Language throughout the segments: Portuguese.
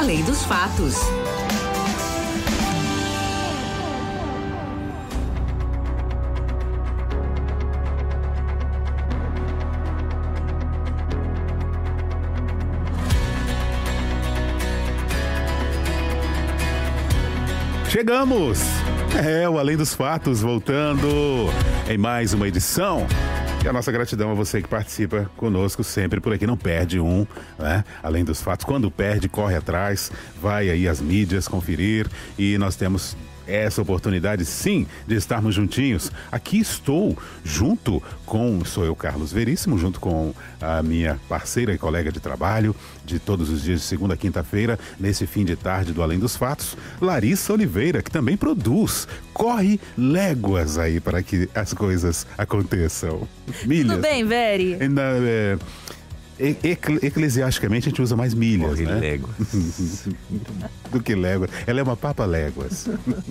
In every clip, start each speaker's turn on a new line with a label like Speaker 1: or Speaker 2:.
Speaker 1: Além dos Fatos.
Speaker 2: Chegamos! O Além dos Fatos voltando em mais uma edição. E a nossa gratidão a você que participa conosco sempre por aqui. Não perde um, né? Além dos Fatos. Quando perde, corre atrás, vai aí às mídias conferir. E nós temos essa oportunidade, sim, de estarmos juntinhos. Aqui estou sou eu, Carlos Veríssimo, junto com a minha parceira e colega de trabalho de todos os dias de segunda a quinta-feira, nesse fim de tarde do Além dos Fatos, Larissa Oliveira, que também corre léguas aí para que as coisas aconteçam. Milhas.
Speaker 3: Tudo bem, Veri?
Speaker 2: Eclesiasticamente a gente usa mais milhas,
Speaker 4: corre
Speaker 2: né?
Speaker 4: Léguas.
Speaker 2: Do que léguas. Ela é uma papa léguas.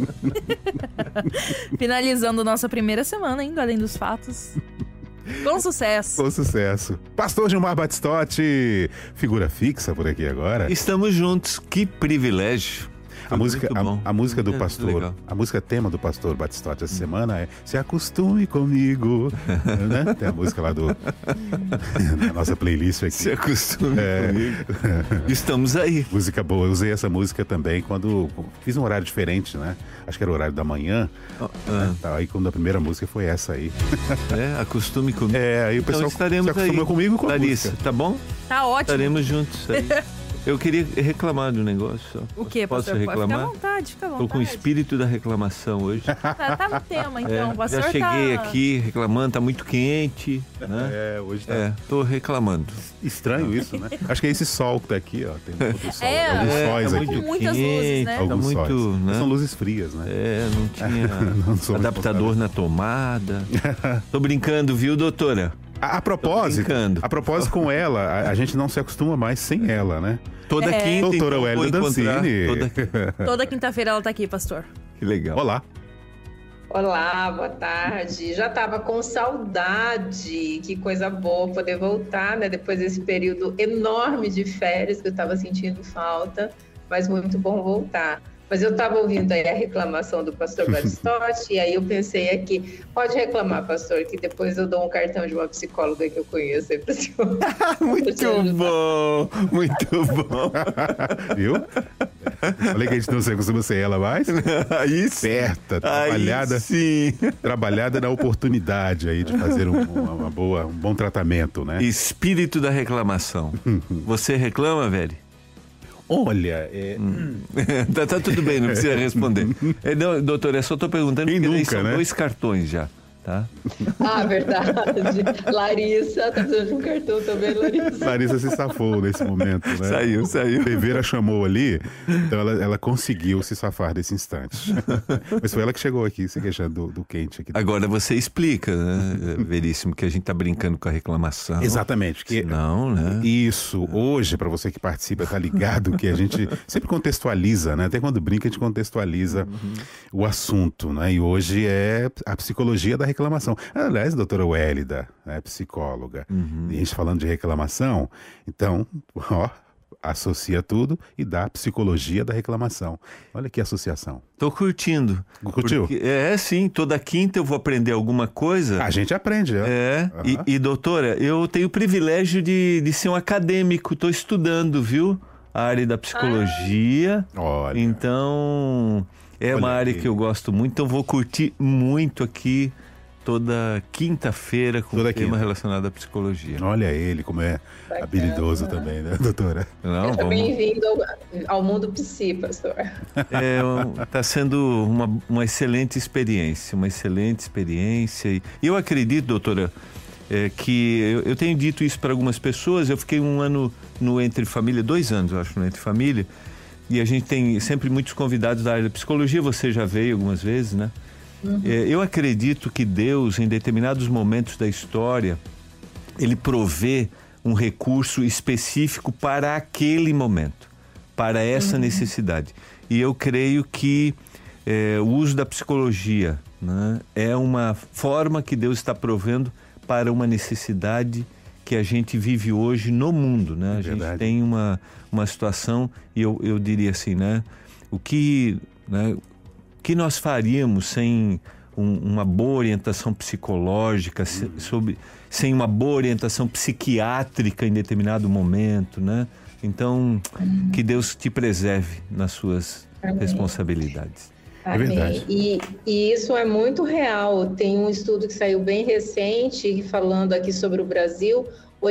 Speaker 3: Finalizando nossa primeira semana, indo Além dos Fatos. Com sucesso.
Speaker 2: Com sucesso. Pastor Gilmar Batistotti, figura fixa por aqui agora.
Speaker 4: Estamos juntos, que privilégio.
Speaker 2: A música do pastor,
Speaker 4: legal.
Speaker 2: a música tema do pastor Batistotti essa semana é Se Acostume Comigo, né? Tem a música lá da nossa playlist aqui.
Speaker 4: Se Acostume Comigo. Estamos aí.
Speaker 2: Música boa, eu usei essa música também quando fiz um horário diferente, né? Acho que era o horário da manhã. Aí quando a primeira música foi essa aí.
Speaker 4: Acostume Comigo.
Speaker 2: Aí o pessoal
Speaker 4: então estaremos
Speaker 2: se acostuma
Speaker 4: aí.
Speaker 2: comigo com a
Speaker 4: Larissa,
Speaker 2: música.
Speaker 4: tá bom?
Speaker 3: Tá ótimo.
Speaker 4: Estaremos juntos aí. Eu queria reclamar de um negócio só.
Speaker 3: O quê,
Speaker 4: Posso
Speaker 3: pastor?
Speaker 4: reclamar?
Speaker 3: Fica à vontade.
Speaker 4: Tô com o espírito da reclamação hoje.
Speaker 3: Tá no tema, então. O pastor
Speaker 4: já cheguei aqui reclamando, tá muito quente, né?
Speaker 2: Hoje tá.
Speaker 4: Tô reclamando.
Speaker 2: Estranho isso, né? Acho que é esse sol que tá aqui, ó. Tem um outro sol.
Speaker 3: Alguns
Speaker 2: sóis
Speaker 3: tá
Speaker 2: aqui.
Speaker 3: com muitas luzes, né?
Speaker 2: Alguns
Speaker 4: muito,
Speaker 2: sóis.
Speaker 4: né?
Speaker 2: São luzes frias, né?
Speaker 4: Não tinha adaptador na tomada. Tô brincando, viu, doutora?
Speaker 2: A propósito com ela, a gente não se acostuma mais sem ela, né?
Speaker 4: Toda quinta,
Speaker 2: doutora
Speaker 4: então,
Speaker 2: Wélida Dancini.
Speaker 3: Toda quinta-feira ela tá aqui, pastor.
Speaker 4: Que legal.
Speaker 2: Olá.
Speaker 5: Olá, boa tarde. Já estava com saudade, que coisa boa poder voltar, né? Depois desse período enorme de férias que eu estava sentindo falta, mas muito bom voltar. Mas eu estava ouvindo aí a reclamação do pastor Batistotti, e aí eu pensei aqui, pode reclamar, pastor, que depois eu dou um cartão de uma psicóloga que eu conheço aí para o senhor.
Speaker 4: Muito bom, muito bom.
Speaker 2: Viu? Falei que a gente não se acostuma sem ela mais.
Speaker 4: Aí
Speaker 2: certa, trabalhada.
Speaker 4: Aí sim.
Speaker 2: Trabalhada na oportunidade aí de fazer um bom tratamento, né?
Speaker 4: Espírito da reclamação. Você reclama, velho?
Speaker 2: Olha,
Speaker 4: tá tudo bem, não precisa responder. Não, doutor, eu só tô perguntando porque nunca, são 2 cartões já, tá?
Speaker 5: Verdade. Larissa, tá precisando de um cartão também, Larissa.
Speaker 2: Larissa se safou nesse momento, né?
Speaker 4: Saiu.
Speaker 2: Beveira chamou ali, então ela conseguiu se safar desse instante. Mas foi ela que chegou aqui, se queixando do quente aqui.
Speaker 4: Agora você explica, né, Veríssimo, que a gente tá brincando com a reclamação.
Speaker 2: Exatamente.
Speaker 4: Não, né?
Speaker 2: Isso, hoje, para você que participa, tá ligado que a gente sempre contextualiza, né? Até quando brinca, a gente contextualiza o assunto, né? E hoje é a psicologia da reclamação. Aliás, a doutora Wélida, né, psicóloga, e a gente falando de reclamação, então, associa tudo e dá a psicologia da reclamação. Olha que associação.
Speaker 4: Tô curtindo.
Speaker 2: Curtiu?
Speaker 4: Sim, toda quinta eu vou aprender alguma coisa.
Speaker 2: A gente aprende,
Speaker 4: E doutora, eu tenho o privilégio de ser um acadêmico, tô estudando, viu? A área da psicologia.
Speaker 2: Olha.
Speaker 4: Então, uma área que eu gosto muito, então vou curtir muito aqui toda quinta-feira com o tema relacionado à psicologia.
Speaker 2: Olha ele, como é habilidoso também, né, doutora?
Speaker 5: Bem-vindo ao mundo psi, pastor.
Speaker 4: Tá sendo uma excelente experiência, E eu acredito, doutora, que eu tenho dito isso para algumas pessoas. Eu fiquei um ano no Entre Família, 2 anos, eu acho, no Entre Família, e a gente tem sempre muitos convidados da área da psicologia. Você já veio algumas vezes, né? Eu acredito que Deus, em determinados momentos da história, Ele provê um recurso específico para aquele momento, para essa necessidade. E eu creio que o uso da psicologia, né, é uma forma que Deus está provendo para uma necessidade que a gente vive hoje no mundo, né? A gente tem uma situação, e eu diria assim, né? O que nós faríamos sem uma boa orientação psicológica, sem uma boa orientação psiquiátrica em determinado momento, né? Então, que Deus te preserve nas suas responsabilidades.
Speaker 5: É verdade. E isso é muito real. Tem um estudo que saiu bem recente, falando aqui sobre o Brasil.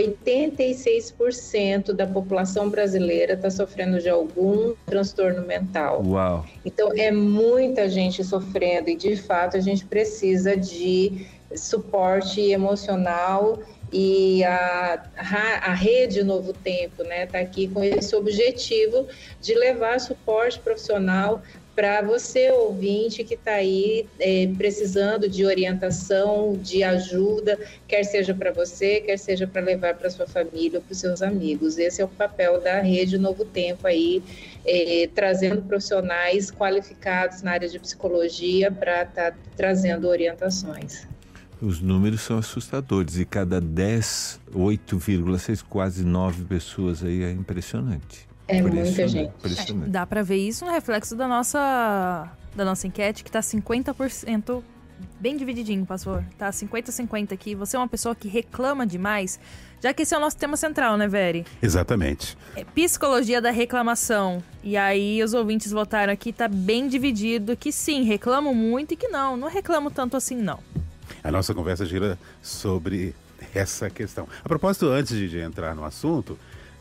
Speaker 5: 86% da população brasileira está sofrendo de algum transtorno mental.
Speaker 4: Uau!
Speaker 5: Então, é muita gente sofrendo e, de fato, a gente precisa de suporte emocional. E a Rede Novo Tempo, né, está aqui com esse objetivo de levar suporte profissional para você, ouvinte, que está aí precisando de orientação, de ajuda, quer seja para você, quer seja para levar para sua família ou para os seus amigos. Esse é o papel da Rede Novo Tempo aí, trazendo profissionais qualificados na área de psicologia para estar trazendo orientações.
Speaker 4: Os números são assustadores, e cada 10, 8,6, quase 9 pessoas aí é impressionante.
Speaker 5: É muita gente.
Speaker 3: Dá para ver isso no reflexo da nossa enquete, que tá 50%, bem divididinho, pastor. Tá 50-50 aqui. Você é uma pessoa que reclama demais, já que esse é o nosso tema central, né, Veri?
Speaker 2: Exatamente.
Speaker 3: Psicologia da reclamação. E aí os ouvintes votaram aqui, tá bem dividido, que sim, reclamo muito, e que não reclamo tanto assim, não.
Speaker 2: A nossa conversa gira sobre essa questão. A propósito, antes de entrar no assunto,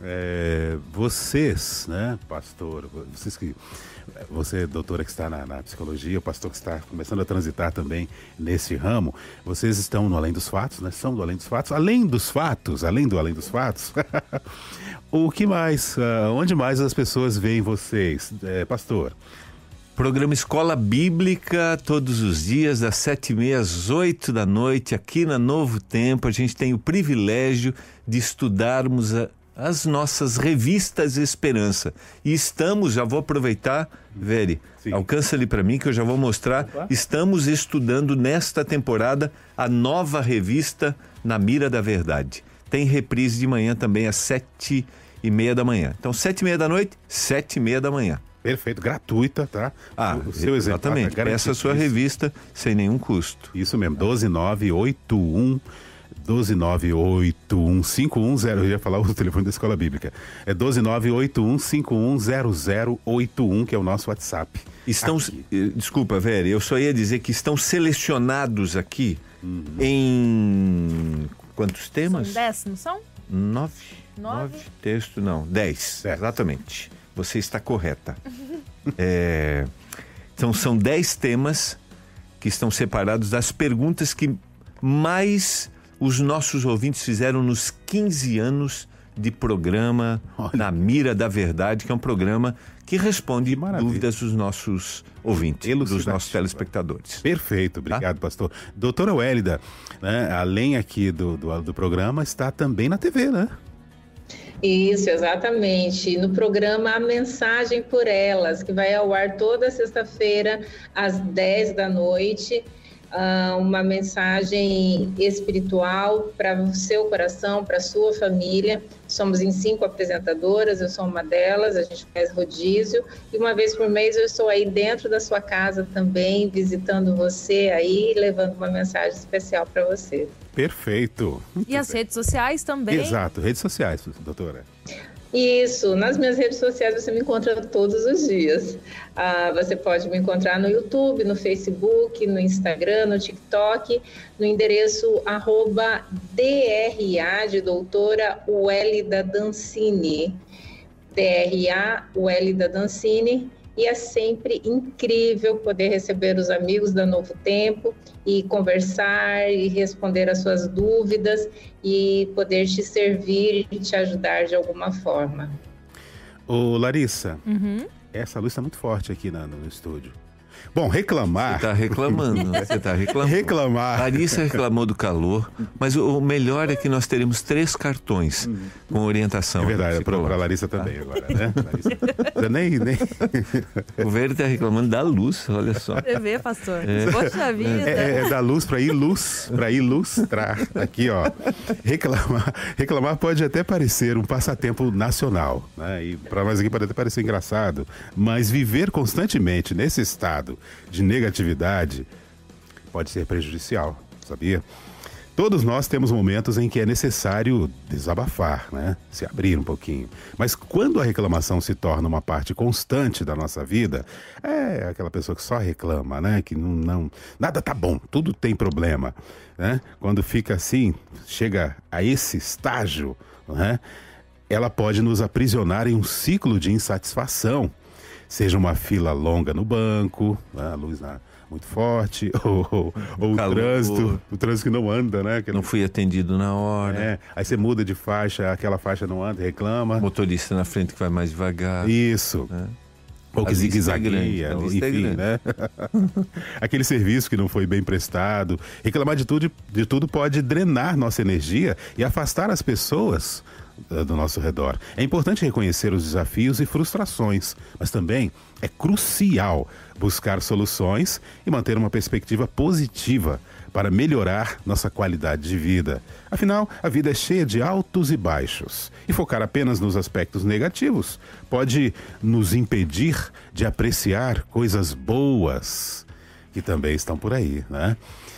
Speaker 2: vocês, né, pastor, você, doutora, que está na psicologia, o pastor que está começando a transitar também nesse ramo, vocês estão no Além dos Fatos, né? São do Além dos Fatos, além do Além dos Fatos. O que mais? Onde mais as pessoas veem vocês, pastor?
Speaker 4: Programa Escola Bíblica, todos os dias, das 7h30 às 8 da noite, aqui na Novo Tempo. A gente tem o privilégio de estudarmos as nossas revistas Esperança. E estamos, já vou aproveitar, Veri, alcança ali para mim que eu já vou mostrar. Estamos estudando nesta temporada a nova revista Na Mira da Verdade. Tem reprise de manhã também às 7h30 da manhã. Então, 7h30 da noite, 7h30 da manhã.
Speaker 2: Perfeito, gratuita, tá?
Speaker 4: O seu exatamente. Essa é a sua revista sem nenhum custo.
Speaker 2: Isso mesmo, 12981515110. Eu ia falar o telefone da Escola Bíblica. É 12981510081, que é o nosso WhatsApp.
Speaker 4: Desculpa, Vera, eu só ia dizer que estão selecionados aqui em quantos temas?
Speaker 3: São 10, não são?
Speaker 4: 9 textos, não, 10, exatamente. Você está correta. Então, são 10 temas que estão separados das perguntas que mais os nossos ouvintes fizeram nos 15 anos de programa Na Mira da Verdade, que é um programa que responde dúvidas dos nossos ouvintes, dos nossos telespectadores.
Speaker 2: Perfeito, obrigado, pastor. Doutora Wélida, né, além aqui do programa, está também na TV, né?
Speaker 5: Isso, exatamente. No programa A Mensagem por Elas, que vai ao ar toda sexta-feira às 10 da noite. Uma mensagem espiritual para o seu coração, para a sua família. Somos em 5 apresentadoras, eu sou uma delas, a gente faz rodízio. E uma vez por mês eu estou aí dentro da sua casa também, visitando você aí, levando uma mensagem especial para você.
Speaker 2: Perfeito.
Speaker 3: E as redes sociais também?
Speaker 2: Exato, redes sociais, doutora.
Speaker 5: Isso, nas minhas redes sociais você me encontra todos os dias. Você pode me encontrar no YouTube, no Facebook, no Instagram, no TikTok, no endereço @DRA de doutora Wélida Dancini. DRA Wélida Dancini. E é sempre incrível poder receber os amigos da Novo Tempo e conversar e responder as suas dúvidas e poder te servir e te ajudar de alguma forma.
Speaker 2: Ô Larissa, essa luz está muito forte aqui no estúdio. Bom, reclamar...
Speaker 4: Você está reclamando, você está reclamando.
Speaker 2: Reclamar.
Speaker 4: Larissa reclamou do calor, mas o melhor é que nós teremos 3 cartões com orientação.
Speaker 2: É verdade, para a Larissa também agora, né? Larissa, nem...
Speaker 4: O Velho está reclamando da luz, olha só.
Speaker 3: Você vê, pastor? Poxa vida.
Speaker 2: É da luz para ilustrar. Aqui, ó. Reclamar pode até parecer um passatempo nacional, né? E para nós aqui pode até parecer engraçado, mas viver constantemente nesse estado de negatividade pode ser prejudicial, sabia? Todos nós temos momentos em que é necessário desabafar, né? Se abrir um pouquinho. Mas quando a reclamação se torna uma parte constante da nossa vida, é aquela pessoa que só reclama, né? Que nada tá bom, tudo tem problema, né? Quando fica assim, chega a esse estágio, né? Ela pode nos aprisionar em um ciclo de insatisfação. Seja uma fila longa no banco, né? A luz muito forte, ou o trânsito que não anda, né?
Speaker 4: Não fui atendido na hora.
Speaker 2: Aí você muda de faixa, aquela faixa não anda, reclama.
Speaker 4: Motorista na frente que vai mais devagar.
Speaker 2: Isso. Ou que zigue-zagueia, enfim, né? Aquele serviço que não foi bem prestado. Reclamar de tudo pode drenar nossa energia e afastar as pessoas do nosso redor. É importante reconhecer os desafios e frustrações, mas também é crucial buscar soluções e manter uma perspectiva positiva para melhorar nossa qualidade de vida. Afinal, a vida é cheia de altos e baixos, e focar apenas nos aspectos negativos pode nos impedir de apreciar coisas boas que também estão por aí, né?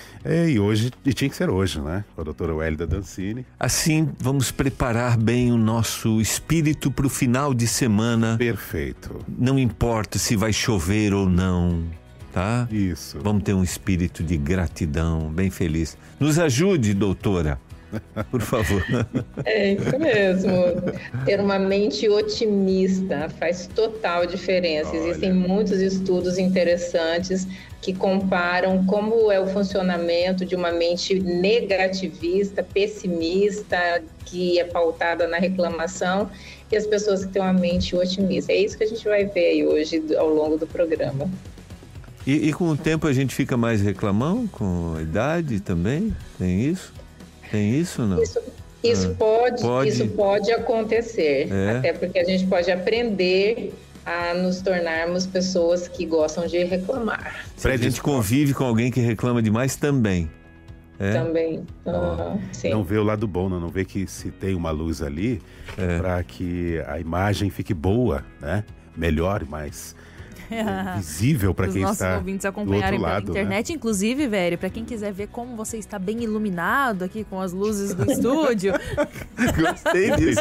Speaker 2: E tinha que ser hoje, né? Com a doutora Wélida Dancini.
Speaker 4: Assim, vamos preparar bem o nosso espírito para o final de semana.
Speaker 2: Perfeito.
Speaker 4: Não importa se vai chover ou não, tá?
Speaker 2: Isso.
Speaker 4: Vamos ter um espírito de gratidão, bem feliz. Nos ajude, doutora, por favor.
Speaker 5: É isso mesmo. Ter uma mente otimista faz total diferença. Existem muitos estudos interessantes que comparam como é o funcionamento de uma mente negativista, pessimista, que é pautada na reclamação, e as pessoas que têm uma mente otimista. É isso que a gente vai ver aí hoje ao longo do programa.
Speaker 4: E com o tempo a gente fica mais reclamão, com a idade também? Tem isso? Tem isso ou não?
Speaker 5: Isso pode acontecer, até porque a gente pode aprender a nos tornarmos pessoas que gostam de reclamar.
Speaker 4: Se a gente convive com alguém que reclama demais também.
Speaker 5: Também. Sim.
Speaker 2: Não vê o lado bom, não vê que se tem uma luz ali para que a imagem fique boa, né? Melhor, mais visível para quem está do outro lado. Os nossos ouvintes
Speaker 3: acompanharem pela internet, né? Inclusive, velho, para quem quiser ver como você está bem iluminado aqui com as luzes do estúdio.
Speaker 4: Gostei disso.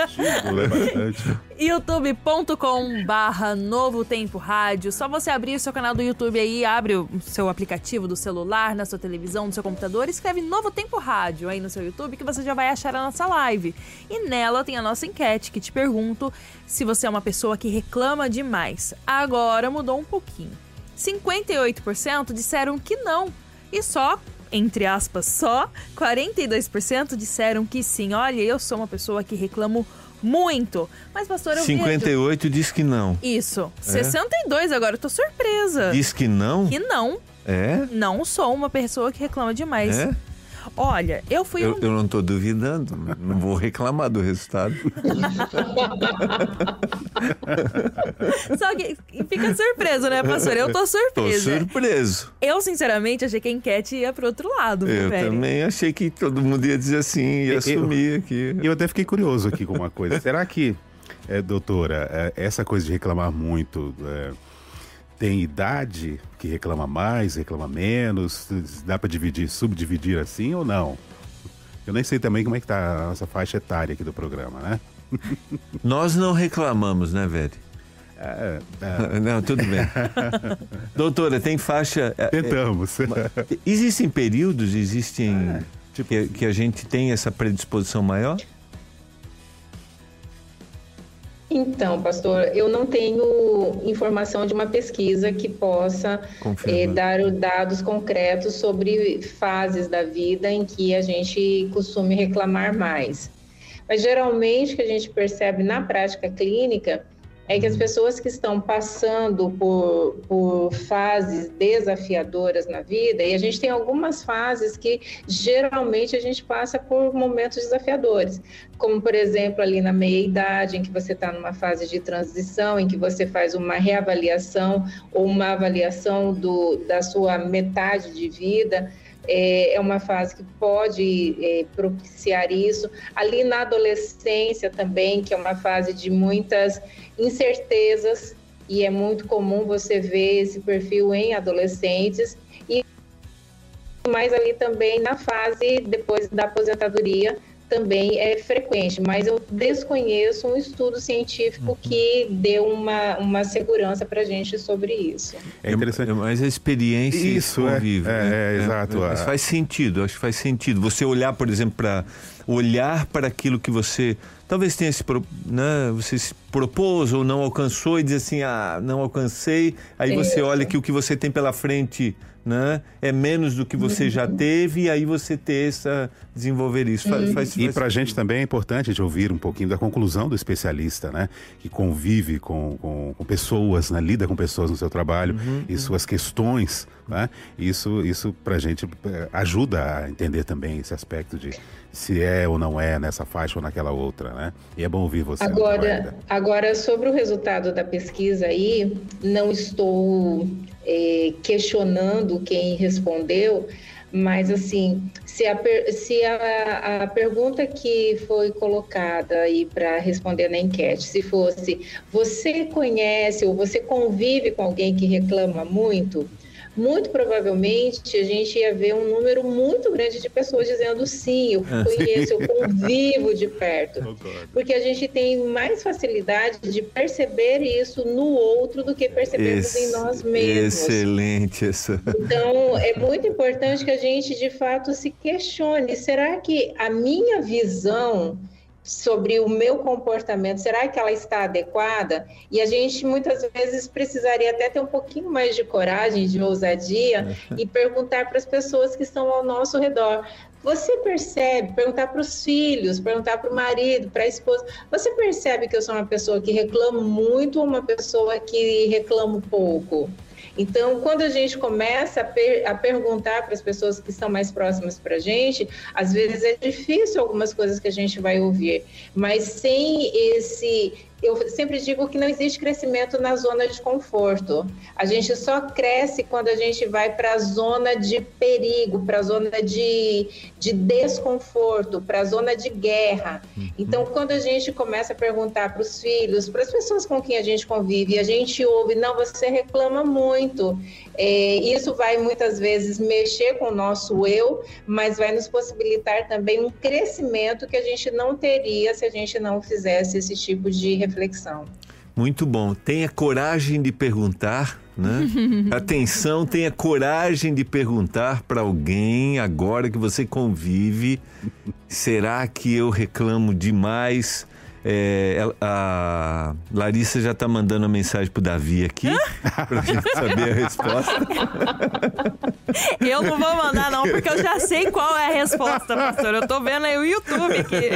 Speaker 3: youtube.com/Novo Tempo Rádio. Só você abrir o seu canal do YouTube aí, abre o seu aplicativo do celular, na sua televisão, no seu computador, escreve Novo Tempo Rádio aí no seu YouTube que você já vai achar a nossa live. E nela tem a nossa enquete que te pergunto se você é uma pessoa que reclama demais. Agora mudou um pouquinho. 58% disseram que não. E só, entre aspas, só 42% disseram que sim. Olha, eu sou uma pessoa que reclamo muito. Mas, pastor, eu
Speaker 4: 58 diz que não.
Speaker 3: Isso. 62 agora, eu tô surpresa.
Speaker 4: Diz que não?
Speaker 3: Que não. Não sou uma pessoa que reclama demais. Olha, eu fui...
Speaker 4: Eu não tô duvidando, não vou reclamar do resultado.
Speaker 3: Só que fica surpreso, né, pastor? Eu tô surpresa.
Speaker 4: Tô surpreso.
Speaker 3: Eu, sinceramente, achei que a enquete ia pro outro lado.
Speaker 4: Eu também achei que todo mundo ia dizer assim, ia assumir aqui.
Speaker 2: Eu até fiquei curioso aqui com uma coisa. Será que, doutora, essa coisa de reclamar muito... tem idade que reclama mais, reclama menos? Dá para subdividir assim ou não? Eu nem sei também como é que tá a nossa faixa etária aqui do programa, né?
Speaker 4: Nós não reclamamos, né, velho? Não, tudo bem. Doutora, tem faixa...
Speaker 2: Tentamos.
Speaker 4: Existem períodos, que a gente tem essa predisposição maior?
Speaker 5: Então, pastor, eu não tenho informação de uma pesquisa que possa dar dados concretos sobre fases da vida em que a gente costuma reclamar mais. Mas, geralmente, o que a gente percebe na prática clínica é que as pessoas que estão passando por fases desafiadoras na vida, e a gente tem algumas fases que geralmente a gente passa por momentos desafiadores, como por exemplo ali na meia-idade, em que você está numa fase de transição, em que você faz uma reavaliação ou uma avaliação da sua metade de vida. É uma fase que pode propiciar isso. Ali na adolescência também, que é uma fase de muitas incertezas, e é muito comum você ver esse perfil em adolescentes, e mais ali também na fase depois da aposentadoria, também é frequente, mas eu desconheço um estudo científico que dê uma segurança para a gente sobre isso.
Speaker 2: É interessante.
Speaker 4: Mas a experiência
Speaker 2: isso
Speaker 4: convive.
Speaker 2: Exato.
Speaker 4: Mas faz sentido, acho que faz sentido. Você olhar, por exemplo, olhar para aquilo que você talvez tenha você se propôs ou não alcançou e dizer assim, não alcancei. Aí você olha que o que você tem pela frente, né, é menos do que você já teve, e aí você desenvolver isso.
Speaker 2: E para a gente também é importante de ouvir um pouquinho da conclusão do especialista, né, que convive com pessoas, né, lida com pessoas no seu trabalho e suas questões, né? Isso para a gente ajuda a entender também esse aspecto de se é ou não é nessa faixa ou naquela outra, né? E é bom ouvir você.
Speaker 5: Agora, sobre o resultado da pesquisa aí, não estou questionando quem respondeu, mas assim, se a pergunta que foi colocada aí para responder na enquete, se fosse, você conhece ou você convive com alguém que reclama muito provavelmente a gente ia ver um número muito grande de pessoas dizendo sim, eu conheço, eu convivo de perto. Porque a gente tem mais facilidade de perceber isso no outro do que percebermos em nós mesmos.
Speaker 4: Excelente essa.
Speaker 5: Então, é muito importante que a gente, de fato, se questione. Será que a minha visão sobre o meu comportamento, será que ela está adequada? E a gente muitas vezes precisaria até ter um pouquinho mais de coragem, de ousadia e perguntar para as pessoas que estão ao nosso redor. Você percebe, perguntar para os filhos, perguntar para o marido, para a esposa, você percebe que eu sou uma pessoa que reclama muito ou uma pessoa que reclama pouco? Então, quando a gente começa a perguntar para as pessoas que estão mais próximas para a gente, às vezes é difícil algumas coisas que a gente vai ouvir, mas sem eu sempre digo que não existe crescimento na zona de conforto. A gente só cresce quando a gente vai para a zona de perigo, para a zona de desconforto, para a zona de guerra. Então, quando a gente começa a perguntar para os filhos, para as pessoas com quem a gente convive, e a gente ouve, não, você reclama muito. Isso vai muitas vezes mexer com o nosso eu, mas vai nos possibilitar também um crescimento que a gente não teria se a gente não fizesse esse tipo de reflexão.
Speaker 4: Muito bom. Tenha coragem de perguntar, né? Atenção, tenha coragem de perguntar para alguém agora que você convive. Será que eu reclamo demais? A Larissa já está mandando uma mensagem pro Davi aqui para a gente saber a resposta.
Speaker 3: Eu não vou mandar não, porque eu já sei qual é a resposta, pastor. Eu tô vendo aí o YouTube aqui.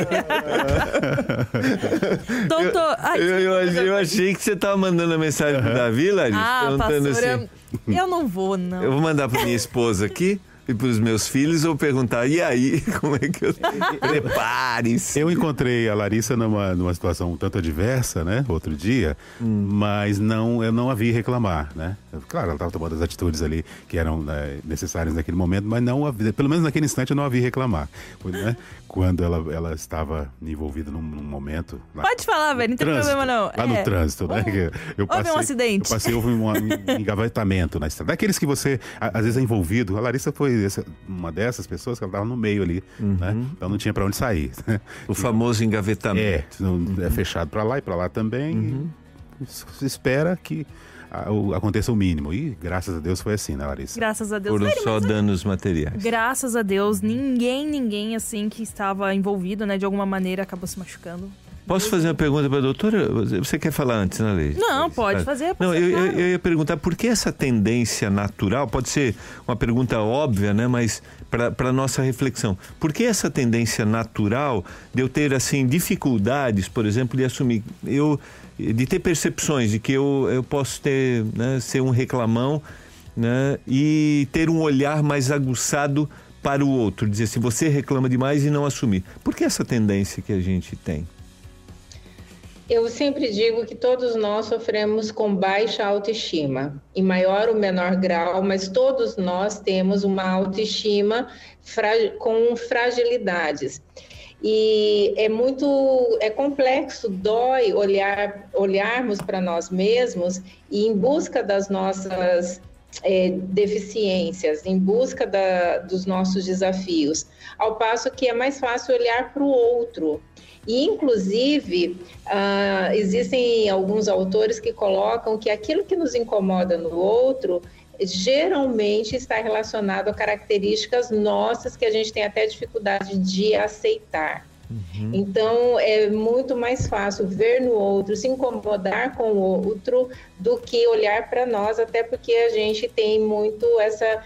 Speaker 3: Doutor...
Speaker 4: Eu achei que você estava mandando a mensagem pro Davi, Larissa.
Speaker 3: Pastor, assim, eu não vou, não.
Speaker 4: Eu vou mandar para minha esposa aqui e para os meus filhos, ou perguntar, e aí, como é que eu... Prepare-se.
Speaker 2: Eu encontrei a Larissa numa situação um tanto adversa, né, outro dia, mas eu não a vi reclamar, né. Claro, ela estava tomando as atitudes ali que eram necessárias naquele momento, mas pelo menos naquele instante eu não a vi reclamar, né, quando ela estava envolvida num momento...
Speaker 3: Pode falar, velho, não tem problema não.
Speaker 2: Lá no trânsito, né.
Speaker 3: Houve um acidente.
Speaker 2: Houve um engavetamento na estrada. Daqueles que você, às vezes, é envolvido. A Larissa foi uma dessas pessoas que ela estava no meio ali, né? Então não tinha para onde sair.
Speaker 4: O famoso engavetamento.
Speaker 2: É fechado para lá e para lá também. Se espera que aconteça o mínimo. E graças a Deus foi assim, né, Larissa?
Speaker 3: Graças a Deus.
Speaker 4: Foram só danos materiais.
Speaker 3: Graças a Deus, ninguém assim que estava envolvido, né, de alguma maneira acabou se machucando.
Speaker 4: Posso fazer uma pergunta para a doutora? Você quer falar antes, né, Leide?
Speaker 3: Não, pode fazer.
Speaker 4: Não, eu ia perguntar por que essa tendência natural, pode ser uma pergunta óbvia, né? Mas para nossa reflexão, por que essa tendência natural de eu ter, assim, dificuldades, por exemplo, de assumir, de ter percepções de que eu posso ter, né, ser um reclamão, né, e ter um olhar mais aguçado para o outro, dizer assim, você reclama demais e não assumir. Por que essa tendência que a gente tem?
Speaker 5: Eu sempre digo que todos nós sofremos com baixa autoestima, em maior ou menor grau, mas todos nós temos uma autoestima com fragilidades. E é complexo, dói olharmos para nós mesmos e em busca das nossas deficiências, em busca dos nossos desafios, ao passo que é mais fácil olhar para o outro. E, inclusive, existem alguns autores que colocam que aquilo que nos incomoda no outro geralmente está relacionado a características nossas que a gente tem até dificuldade de aceitar. Então, é muito mais fácil ver no outro, se incomodar com o outro, do que olhar para nós, até porque a gente tem muito essa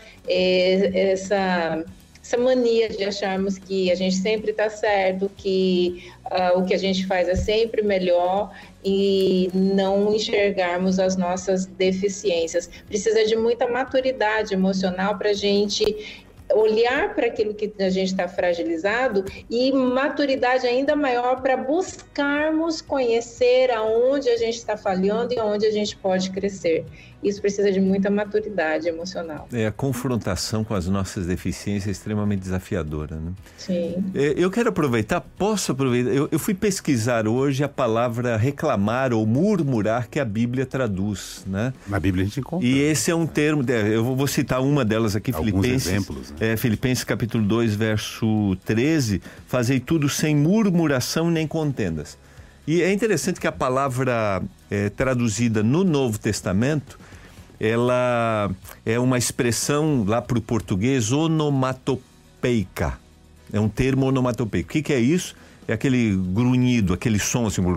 Speaker 5: mania de acharmos que a gente sempre está certo, que o que a gente faz é sempre melhor e não enxergarmos as nossas deficiências. Precisa de muita maturidade emocional para a gente olhar para aquilo que a gente está fragilizado e maturidade ainda maior para buscarmos conhecer aonde a gente está falhando e aonde a gente pode crescer. Isso precisa de muita maturidade emocional.
Speaker 4: A confrontação com as nossas deficiências é extremamente desafiadora, né?
Speaker 5: Sim.
Speaker 4: Eu quero posso aproveitar, eu fui pesquisar hoje a palavra reclamar ou murmurar que a Bíblia traduz, né?
Speaker 2: Na Bíblia a gente encontra.
Speaker 4: E esse é um termo, eu vou citar uma delas aqui,
Speaker 2: alguns
Speaker 4: Filipenses.
Speaker 2: Exemplos, né?
Speaker 4: Filipenses capítulo 2, verso 13, fazei tudo sem murmuração nem contendas. E é interessante que a palavra traduzida no Novo Testamento, ela é uma expressão lá para o português onomatopeica. É um termo onomatopeico. O que é isso? É aquele grunhido, aquele som assim,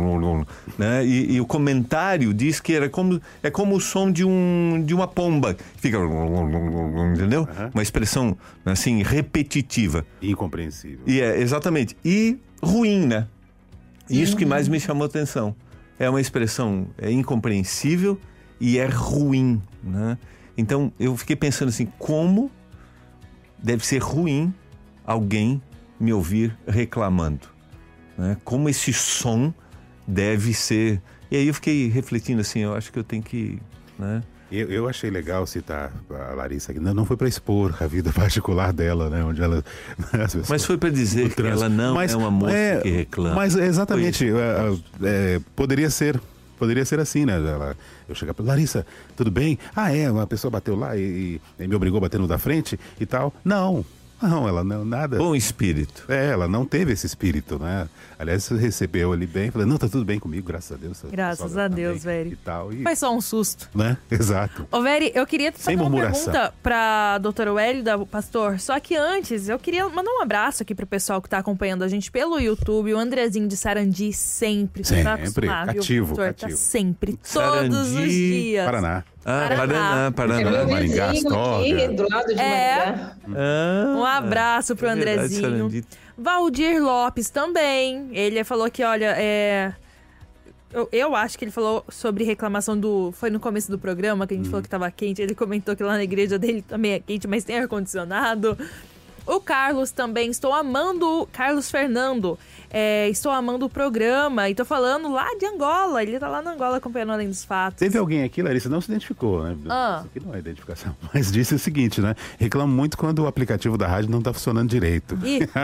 Speaker 4: né? E o comentário diz que é como o som de uma pomba. Fica, entendeu? Uma expressão assim repetitiva.
Speaker 2: Incompreensível.
Speaker 4: Exatamente. E ruim, né? Isso que mais me chamou a atenção. É uma expressão incompreensível e é ruim, né? Então, eu fiquei pensando assim, como deve ser ruim alguém me ouvir reclamando, né? Como esse som deve ser... E aí eu fiquei refletindo assim, eu acho que eu tenho que... né?
Speaker 2: Eu achei legal citar a Larissa, que não foi para expor a vida particular dela, né? Onde ela...
Speaker 4: Mas foi para dizer que ela não é uma moça que reclama.
Speaker 2: Mas exatamente, poderia ser assim, né? Eu chegar para Larissa, tudo bem? Uma pessoa bateu lá e me obrigou a bater no da frente e tal. Não, ela não, nada.
Speaker 4: Bom espírito.
Speaker 2: Ela não teve esse espírito, né? Aliás, recebeu ali bem, falou, não, tá tudo bem comigo, graças a Deus.
Speaker 3: Graças a Deus, Veri.
Speaker 2: E tal,
Speaker 3: Foi só um susto.
Speaker 2: Né? Exato.
Speaker 3: Ô, Veri, eu queria fazer uma pergunta pra doutora Wélida, pastor, só que antes eu queria mandar um abraço aqui pro pessoal que tá acompanhando a gente pelo YouTube, o Andrezinho de Sarandi sempre tá
Speaker 2: ativo,
Speaker 3: pastor,
Speaker 2: ativo.
Speaker 3: Tá sempre,
Speaker 4: Sarandi,
Speaker 3: todos os dias.
Speaker 2: Paraná.
Speaker 4: Paraná.
Speaker 5: É meu
Speaker 2: Maringá,
Speaker 5: vizinho aqui, do lado de Maringá.
Speaker 3: Um abraço pro Andrezinho. Valdir Lopes também. Ele falou que, olha, eu acho que ele falou sobre reclamação foi no começo do programa que a gente falou que tava quente. Ele comentou que lá na igreja dele também é quente, mas tem ar-condicionado. O Carlos também, Carlos Fernando, estou amando o programa e tô falando lá de Angola, ele tá lá na Angola acompanhando Além dos Fatos.
Speaker 2: Teve alguém aqui, Larissa, não se identificou, né? Isso aqui não é identificação, mas disse o seguinte, né? Reclamo muito quando o aplicativo da rádio não tá funcionando direito.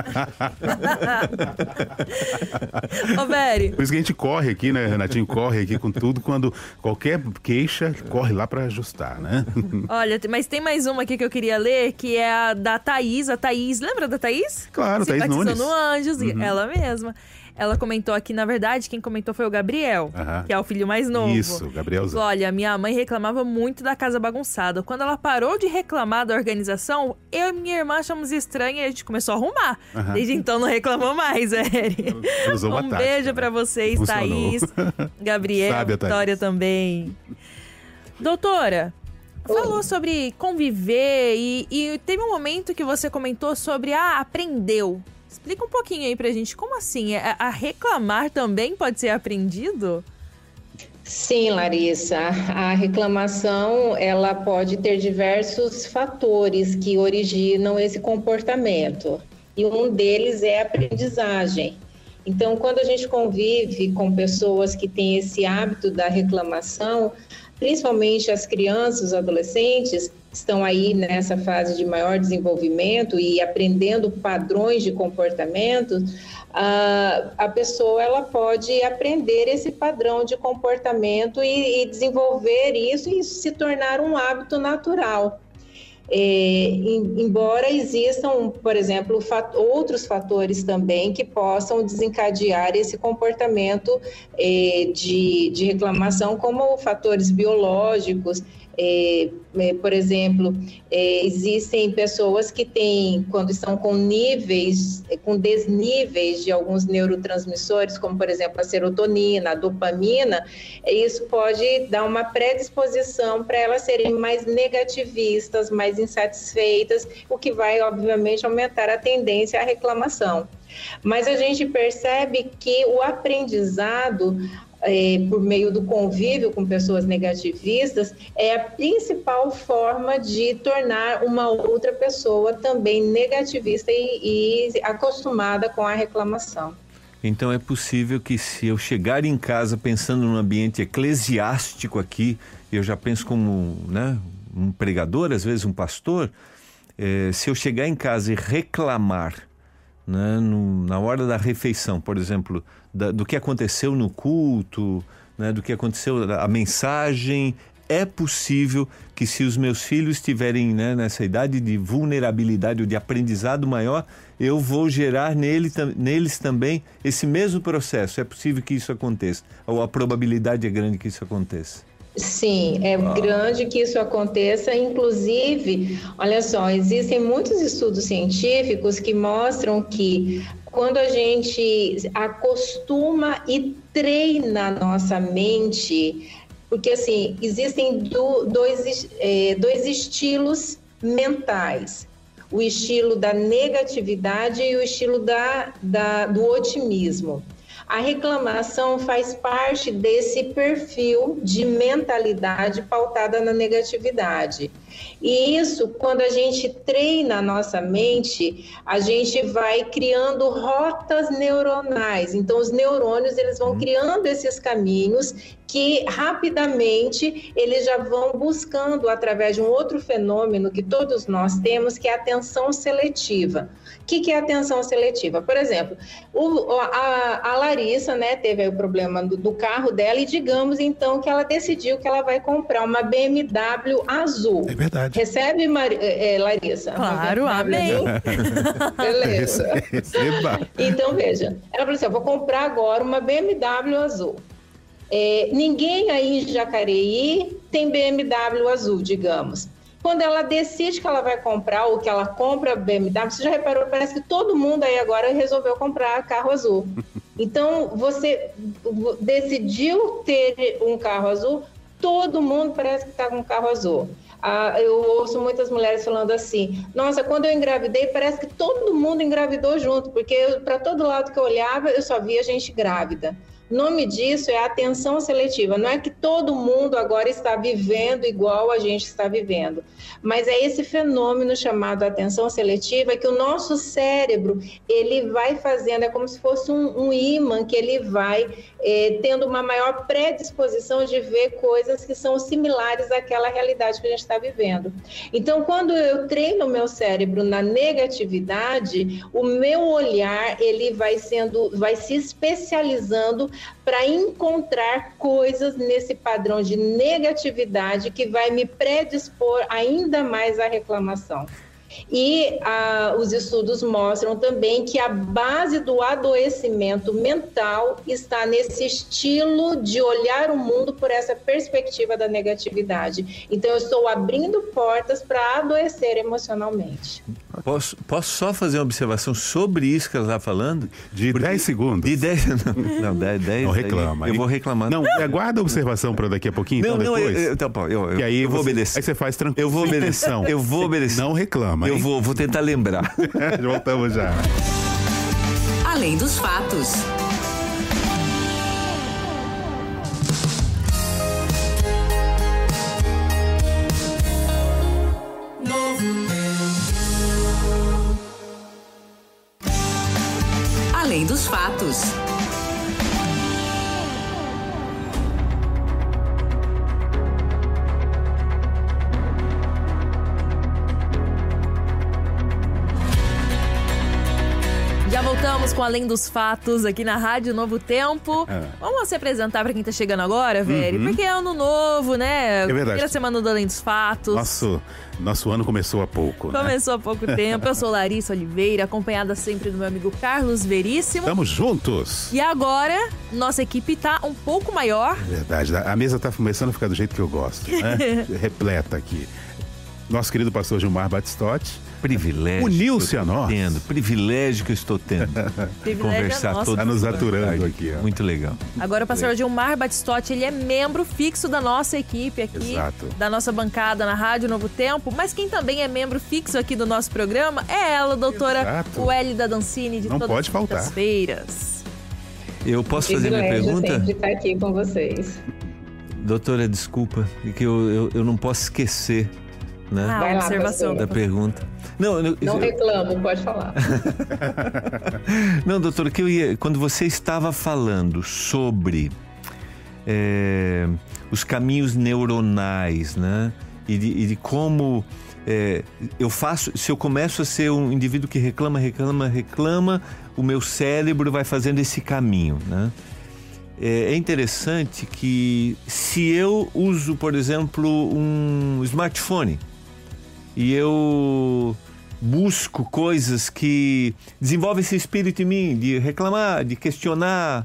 Speaker 3: Ô, Veri.
Speaker 2: Por isso que a gente corre aqui, né? Renatinho corre aqui com tudo, quando qualquer queixa, corre lá pra ajustar, né?
Speaker 3: Olha, mas tem mais uma aqui que eu queria ler, que é a da Thaís. A Thaís, lembra da Thaís?
Speaker 2: Claro, Thaís Nunes.
Speaker 3: No Anjos, ela mesma. Ela comentou aqui, na verdade, quem comentou foi o Gabriel, que é o filho mais novo.
Speaker 2: Isso, Gabrielzão.
Speaker 3: Olha, minha mãe reclamava muito da casa bagunçada. Quando ela parou de reclamar da organização, eu e minha irmã achamos estranho e a gente começou a arrumar. Desde então não reclamou mais, Eri. Um beijo pra vocês, Thaís, Gabriel, Vitória também. Doutora, falou sobre conviver e teve um momento que você comentou sobre aprendeu. Explica um pouquinho aí pra gente, como assim? A reclamar também pode ser aprendido?
Speaker 5: Sim, Larissa, a reclamação ela pode ter diversos fatores que originam esse comportamento e um deles é a aprendizagem. Então, quando a gente convive com pessoas que têm esse hábito da reclamação, principalmente as crianças, os adolescentes, estão aí nessa fase de maior desenvolvimento e aprendendo padrões de comportamento, a pessoa ela pode aprender esse padrão de comportamento e desenvolver isso e se tornar um hábito natural. Embora existam, por exemplo, outros fatores também que possam desencadear esse comportamento de reclamação, como fatores biológicos. Por exemplo, existem pessoas que têm, quando estão com desníveis de alguns neurotransmissores, como por exemplo a serotonina, a dopamina, isso pode dar uma predisposição para elas serem mais negativistas, mais insatisfeitas, o que vai obviamente aumentar a tendência à reclamação. Mas a gente percebe que o aprendizado por meio do convívio com pessoas negativistas, é a principal forma de tornar uma outra pessoa também negativista e acostumada com a reclamação.
Speaker 4: Então é possível que se eu chegar em casa pensando num ambiente eclesiástico aqui, eu já penso como um pregador, às vezes um pastor, se eu chegar em casa e reclamar na hora da refeição, por exemplo, do que aconteceu no culto, do que aconteceu, a mensagem, é possível que se os meus filhos estiverem nessa idade de vulnerabilidade ou de aprendizado maior, eu vou gerar neles também esse mesmo processo. É possível que isso aconteça, ou a probabilidade é grande que isso aconteça.
Speaker 5: Sim, é grande que isso aconteça. Inclusive, olha só, existem muitos estudos científicos que mostram que quando a gente acostuma e treina a nossa mente, porque assim, existem dois estilos mentais, o estilo da negatividade e o estilo do otimismo. A reclamação faz parte desse perfil de mentalidade pautada na negatividade. E isso, quando a gente treina a nossa mente, a gente vai criando rotas neuronais. Então, os neurônios eles vão criando esses caminhos que rapidamente eles já vão buscando através de um outro fenômeno que todos nós temos, que é a atenção seletiva. O que é a atenção seletiva? Por exemplo, a Larissa, teve aí o problema do carro dela e digamos então que ela decidiu que ela vai comprar uma BMW azul.
Speaker 2: É verdade.
Speaker 5: Recebe, Larissa?
Speaker 3: Claro, amém.
Speaker 5: Beleza.
Speaker 2: Receba.
Speaker 5: Então, veja, ela falou assim, eu vou comprar agora uma BMW azul. Ninguém aí em Jacareí tem BMW azul, digamos. Quando ela decide que ela vai comprar ou que ela compra BMW, você já reparou, parece que todo mundo aí agora resolveu comprar carro azul. Então, você decidiu ter um carro azul, todo mundo parece que está com um carro azul. Eu ouço muitas mulheres falando assim, nossa, quando eu engravidei, parece que todo mundo engravidou junto, porque para todo lado que eu olhava, eu só via gente grávida. O nome disso é atenção seletiva. Não é que todo mundo agora está vivendo igual a gente está vivendo, mas é esse fenômeno chamado atenção seletiva que o nosso cérebro, ele vai fazendo, é como se fosse um ímã que ele vai tendo uma maior predisposição de ver coisas que são similares àquela realidade que a gente está vivendo. Então, quando eu treino o meu cérebro na negatividade, o meu olhar, ele vai se especializando para encontrar coisas nesse padrão de negatividade que vai me predispor ainda mais à reclamação. E os estudos mostram também que a base do adoecimento mental está nesse estilo de olhar o mundo por essa perspectiva da negatividade. Então, eu estou abrindo portas para adoecer emocionalmente.
Speaker 4: Posso só fazer uma observação sobre isso que ela está falando?
Speaker 2: De 10 segundos.
Speaker 4: De 10... Não, 10...
Speaker 2: Não reclama.
Speaker 4: Eu vou reclamar.
Speaker 2: Não, aguarda a observação para daqui a pouquinho, então depois.
Speaker 4: Então,
Speaker 2: e aí
Speaker 4: eu vou obedecer.
Speaker 2: Aí você faz tranquilo.
Speaker 4: Eu vou obedecer. Eu vou obedecer.
Speaker 2: Não reclama, hein?
Speaker 4: Eu vou tentar lembrar.
Speaker 2: Voltamos já.
Speaker 1: Além dos fatos. Além dos fatos.
Speaker 3: Já voltamos com Além dos Fatos aqui na Rádio Novo Tempo. Vamos se apresentar para quem tá chegando agora, velho? Porque é ano novo, né?
Speaker 2: É verdade.
Speaker 3: Primeira semana do Além dos Fatos.
Speaker 2: Nosso ano começou há pouco, né?
Speaker 3: Começou há pouco tempo. Eu sou Larissa Oliveira, acompanhada sempre do meu amigo Carlos Veríssimo.
Speaker 2: Estamos juntos.
Speaker 3: E agora, nossa equipe tá um pouco maior.
Speaker 2: Verdade. A mesa tá começando a ficar do jeito que eu gosto, né? Repleta aqui. Nosso querido pastor Gilmar Batistotti.
Speaker 4: Privilégio.
Speaker 2: Uniu-se a nós.
Speaker 4: Privilégio que eu estou tendo. Conversar todo.
Speaker 2: Tá nos aturando aqui, ó.
Speaker 4: Muito legal.
Speaker 3: Agora o pastor Gilmar Batistotti, ele é membro fixo da nossa equipe aqui.
Speaker 2: Exato.
Speaker 3: Da nossa bancada na Rádio Novo Tempo. Mas quem também é membro fixo aqui do nosso programa é ela, doutora Wélida Dancini, de
Speaker 2: Não
Speaker 3: todas
Speaker 2: pode
Speaker 3: as
Speaker 2: faltar.
Speaker 3: quintas-feiras.
Speaker 4: Eu posso fazer minha pergunta?
Speaker 5: Sempre estar aqui com vocês.
Speaker 4: Doutora, desculpa, que eu não posso esquecer, né?
Speaker 5: Vai lá,
Speaker 3: observação
Speaker 4: da pergunta. Não
Speaker 5: reclamo, pode falar.
Speaker 4: Não, doutora, quando você estava falando sobre os caminhos neuronais, né? E de como se eu começo a ser um indivíduo que reclama, o meu cérebro vai fazendo esse caminho, né? É interessante que se eu uso, por exemplo, um smartphone e eu busco coisas que desenvolvem esse espírito em mim, de reclamar, de questionar,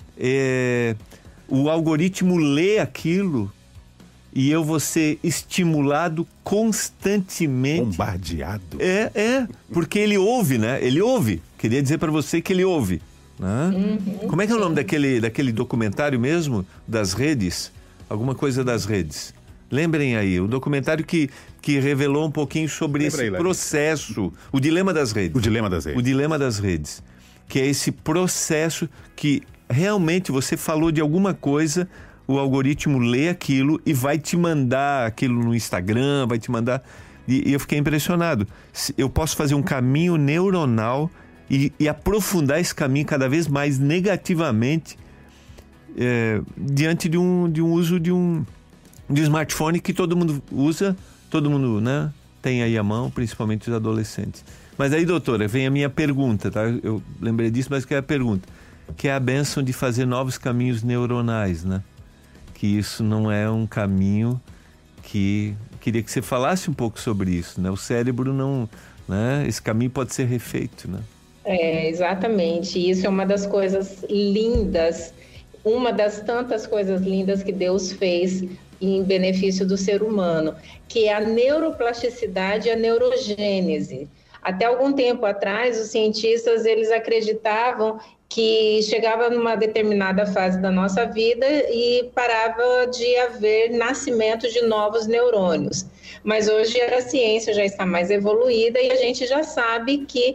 Speaker 4: o algoritmo lê aquilo e eu vou ser estimulado constantemente.
Speaker 2: Bombardeado.
Speaker 4: Porque ele ouve, né? Ele ouve. Queria dizer para você que ele ouve. Né? Como é que é o nome daquele documentário mesmo? Das redes? Alguma coisa das redes. Lembrem aí, o documentário que revelou um pouquinho sobre esse processo, o dilema das redes.
Speaker 2: O dilema das redes.
Speaker 4: O dilema das redes. Que é esse processo que realmente você falou de alguma coisa, o algoritmo lê aquilo e vai te mandar aquilo no Instagram, vai te mandar... E eu fiquei impressionado. Eu posso fazer um caminho neuronal e aprofundar esse caminho cada vez mais negativamente diante de um uso de um smartphone que todo mundo usa, todo mundo, né, tem aí à mão, principalmente os adolescentes. Mas aí, doutora, vem a minha pergunta, tá? Eu lembrei disso, mas que é a pergunta. Que é a bênção de fazer novos caminhos neuronais, né? Que isso não é um caminho que... Queria que você falasse um pouco sobre isso, né? O cérebro não... né? Esse caminho pode ser refeito, né?
Speaker 5: Exatamente. Isso é uma das coisas lindas, uma das tantas coisas lindas que Deus fez em benefício do ser humano, que é a neuroplasticidade e a neurogênese. Até algum tempo atrás, os cientistas, eles acreditavam que chegava numa determinada fase da nossa vida e parava de haver nascimento de novos neurônios. Mas hoje a ciência já está mais evoluída e a gente já sabe que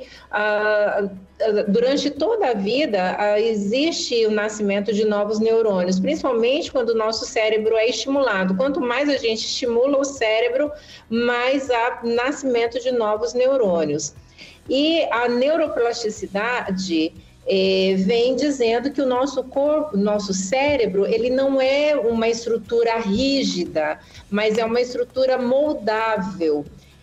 Speaker 5: durante toda a vida existe o nascimento de novos neurônios, principalmente quando o nosso cérebro é estimulado. Quanto mais a gente estimula o cérebro, mais há nascimento de novos neurônios. E a neuroplasticidade vem dizendo que o nosso corpo, nosso cérebro, ele não é uma estrutura rígida, mas é uma estrutura moldável.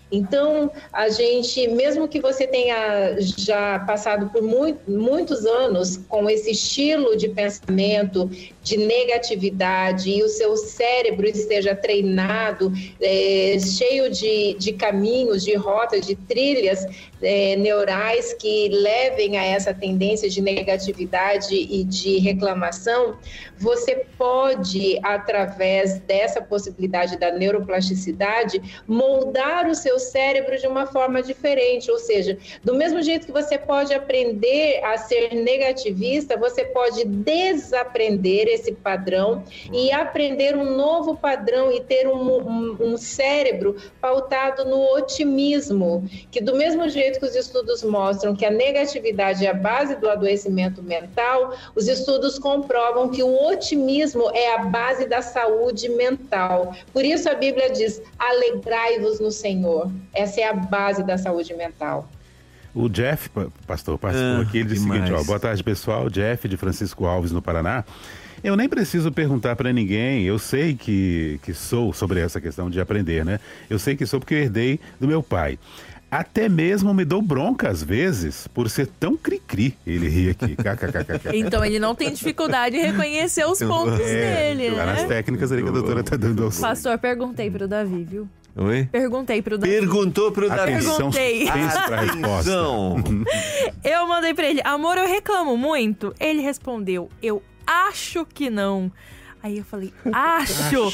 Speaker 5: Então, a gente, mesmo que você tenha já passado por muitos anos com esse estilo de pensamento, de negatividade, e o seu cérebro esteja treinado, cheio de caminhos, de rotas, de trilhas neurais que levem a essa tendência de negatividade e de reclamação, você pode, através dessa possibilidade da neuroplasticidade, moldar o seu cérebro de uma forma diferente, ou seja, do mesmo jeito que você pode aprender a ser negativista, você pode desaprender esse padrão e aprender um novo padrão e ter um cérebro pautado no otimismo, que do mesmo jeito que os estudos mostram que a negatividade é a base do adoecimento mental, os estudos comprovam que o otimismo é a base da saúde mental. Por isso a Bíblia diz, alegrai-vos no Senhor. Essa é a base da saúde mental.
Speaker 2: O Jeff, pastor, participou aqui, ele disse o seguinte, boa tarde pessoal, Jeff de Francisco Alves, no Paraná. Eu nem preciso perguntar para ninguém, eu sei que sou sobre essa questão de aprender, né? Eu sei que sou porque eu herdei do meu pai. Até mesmo me dou bronca às vezes por ser tão cri-cri. Ele ri aqui.
Speaker 3: Então ele não tem dificuldade em reconhecer os pontos dele, né?
Speaker 2: Nas técnicas ali que a doutora tá dando ao
Speaker 3: Pastor, perguntei pro Davi, viu?
Speaker 4: Oi?
Speaker 3: Perguntei pro Davi.
Speaker 4: Perguntou pro Davi.
Speaker 2: Atenção,
Speaker 3: Perguntei.
Speaker 2: suspense pra resposta.
Speaker 3: Eu mandei pra ele, amor, eu reclamo muito? Ele respondeu, eu acho que não. Aí eu falei, acho.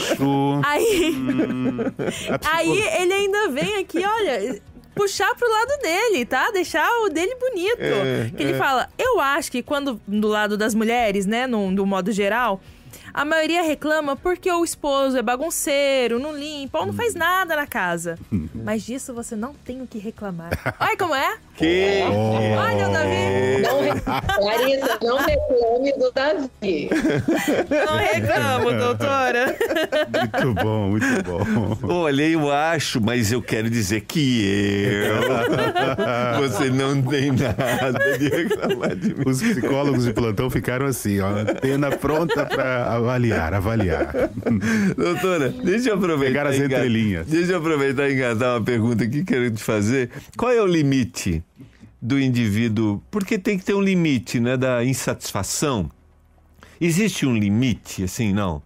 Speaker 3: Aí ele ainda vem aqui, olha, puxar pro lado dele, tá? Deixar o dele bonito. Que ele fala, eu acho que quando do lado das mulheres, né, do modo geral, a maioria reclama porque o esposo é bagunceiro, não limpa, ou não faz nada na casa. Mas disso você não tem o que reclamar. Olha como é. Olha o Davi.
Speaker 5: Larissa, não reclame do Davi.
Speaker 3: Não reclamo, doutora.
Speaker 2: Muito bom, muito bom.
Speaker 4: Olha, eu acho, mas eu quero dizer que você não tem nada de reclamar de mim.
Speaker 2: Os psicólogos de plantão ficaram assim, ó, antena pronta para avaliar.
Speaker 4: Doutora, deixa eu aproveitar.
Speaker 2: Pegar as entrelinhas.
Speaker 4: Deixa eu aproveitar e engatar uma pergunta que quero te fazer. Qual é o limite do indivíduo? Porque tem que ter um limite, né, da insatisfação. Existe um limite, assim, não?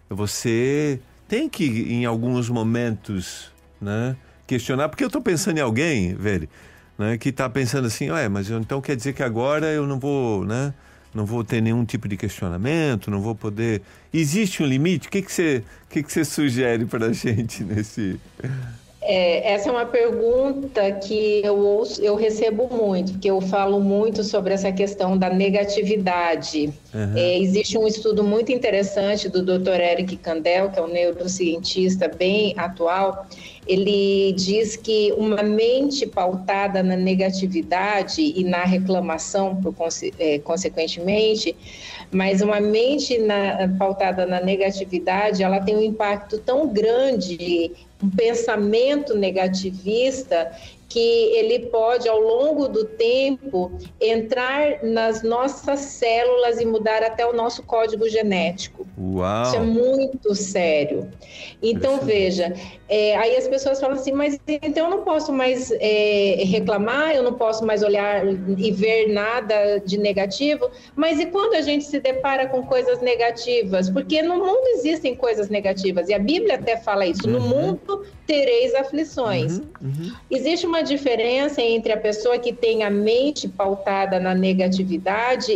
Speaker 4: Você tem que, em alguns momentos, né, questionar. Porque eu estou pensando em alguém, velho, né, que está pensando assim, mas então quer dizer que agora eu não vou, né? Não vou ter nenhum tipo de questionamento, não vou poder... Existe um limite? O que você sugere para a gente nesse...
Speaker 5: Essa é uma pergunta que eu recebo muito, porque eu falo muito sobre essa questão da negatividade. Existe um estudo muito interessante do Dr. Eric Kandel, que é um neurocientista bem atual. Ele diz que uma mente pautada na negatividade e na reclamação, consequentemente, mas uma mente pautada na negatividade, ela tem um impacto tão grande, um pensamento negativista, que ele pode, ao longo do tempo, entrar nas nossas células e mudar até o nosso código genético.
Speaker 4: Uau.
Speaker 5: Isso é muito sério. Então, veja, aí as pessoas falam assim, mas então eu não posso mais reclamar, eu não posso mais olhar e ver nada de negativo, mas e quando a gente se depara com coisas negativas? Porque no mundo existem coisas negativas, e a Bíblia até fala isso, no mundo tereis aflições. Existe uma diferença entre a pessoa que tem a mente pautada na negatividade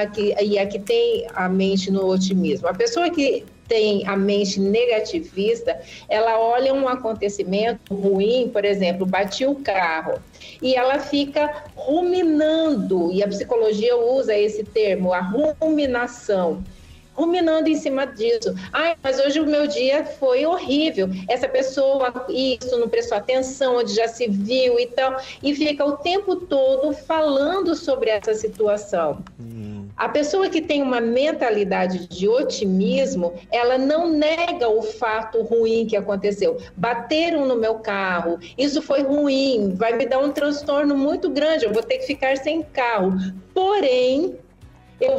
Speaker 5: e a que tem a mente no otimismo. A pessoa que tem a mente negativista, ela olha um acontecimento ruim, por exemplo, bati o carro, e ela fica ruminando, e a psicologia usa esse termo, a ruminação. Ruminando em cima disso. Mas hoje o meu dia foi horrível. Essa pessoa, isso, não prestou atenção, onde já se viu e tal. E fica o tempo todo falando sobre essa situação. A pessoa que tem uma mentalidade de otimismo, ela não nega o fato ruim que aconteceu. Bateram no meu carro, isso foi ruim, vai me dar um transtorno muito grande, eu vou ter que ficar sem carro. Porém, eu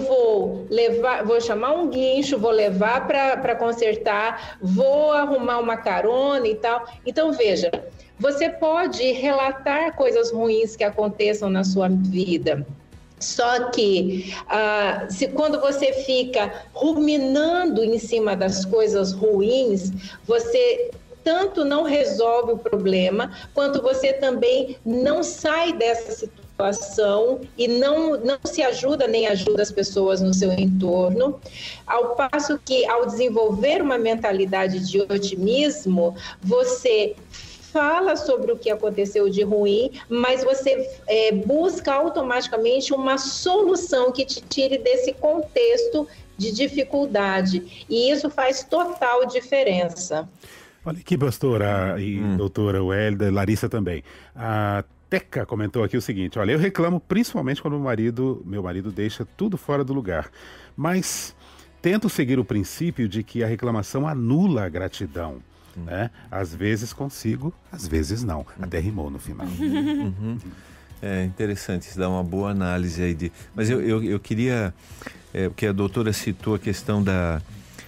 Speaker 5: vou chamar um guincho, vou levar para consertar, vou arrumar uma carona e tal. Então, veja, Você pode relatar coisas ruins que aconteçam na sua vida. Só que quando você fica ruminando em cima das coisas ruins, você tanto não resolve o problema, quanto você também não sai dessa situação e não se ajuda nem ajuda as pessoas no seu entorno. Ao passo que, ao desenvolver uma mentalidade de otimismo, você fala sobre o que aconteceu de ruim, mas você busca automaticamente uma solução que te tire desse contexto de dificuldade. E isso faz total diferença.
Speaker 2: Olha aqui, pastora e doutora Wélida, Larissa também. A Teca comentou aqui o seguinte: olha, eu reclamo principalmente quando meu marido deixa tudo fora do lugar, mas tento seguir o princípio de que a reclamação anula a gratidão. Né? Às vezes consigo, às vezes não. Até rimou no final.
Speaker 4: É interessante, isso dá uma boa análise aí. Mas eu queria, porque a doutora citou a questão da...